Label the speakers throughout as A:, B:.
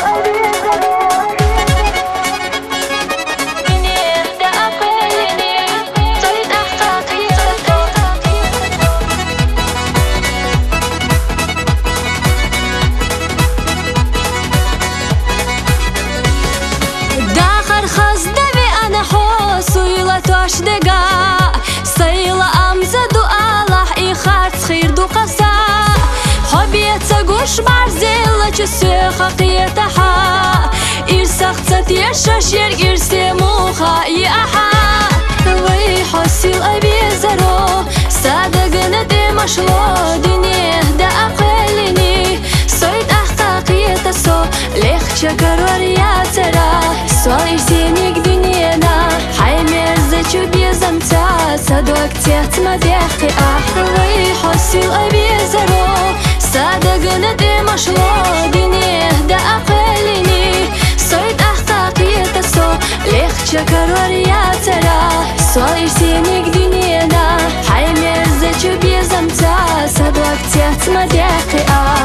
A: سيلا أمزد الله إخارت خير دو قصا حبيت سقوش برزيلا جسي خقيتها إرسخت يشاشير إرسي موخا يأحا ويحسيل أبي زرو صادقنا دي مشلو دنيه دا أقلني صيد أحقاقية سو ليخ شكر ورياترا سوال إرسينيك دنيانا حيمير زيشو بيزمتا صدوك تيت مديحي أحوي حسيل أبي زرو صادقنا دي مشلو دنيه دا أقلني صيد أحقاقية سو ليخ شكر ورياترا سوال إرسينيك دنيانا حيمير زيشو بيزمتا صدوك تيت مديحي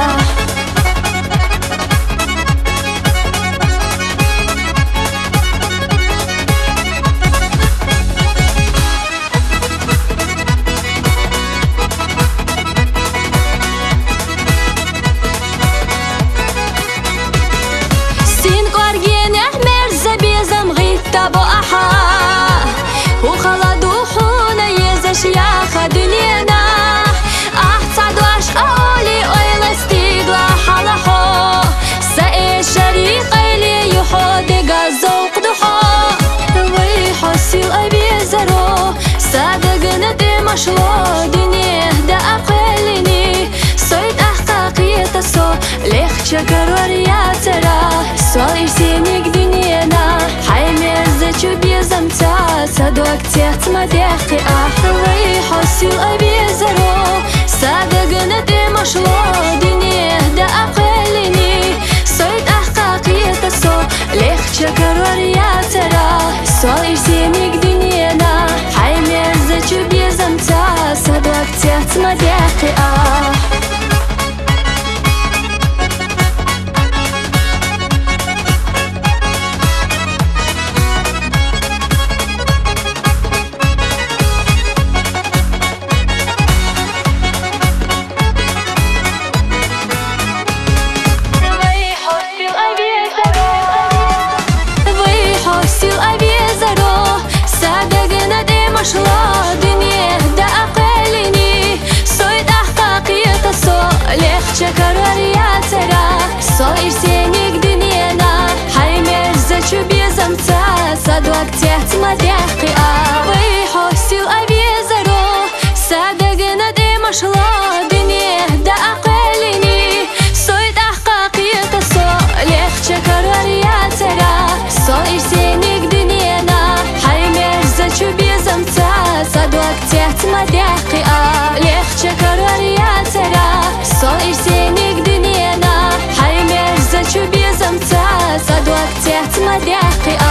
A: بو أحا وخلدو حونا يزش ياخا دنيانا أحصد واش أولي ويلستيقلا حلحو سأي شريقي لي يحودق الزوق دحو ويحسيل أبي زرو صادقنا دي مشلو دنيه دا أقلني صيد أحقاقية سو ليخ شكر ورياترا سوال إرسينيك دنيانا حيمير زيشو بيزمتا صدوك تيت مديحي أحوي حسيل أبي زرو صادقنا دي مشلو دنيه دا أقلني صيد أحقاقية سو ليخ شكر ورياترا سوال إرسينيك دنيانا حيمير زيشو بيزمتا صدوك تيت مديحي شكر ورياترا صار إرسينيك دنيانا حيمير زيشو بيزمتا صدوك تيت مديحي ويحسيل أبي زرو صادقنا دي مشلا دنيه دا أقلني صيد أحقاقية سو ليخ شكر ورياترا صار إرسينيك دنيانا حيمير زيشو بيزمتا صدوك تيت مديحي ليخ شكر ورياترا صار إرسينيك دنيانا حيمير زيشو بيزمتا صدوك تيت مديحي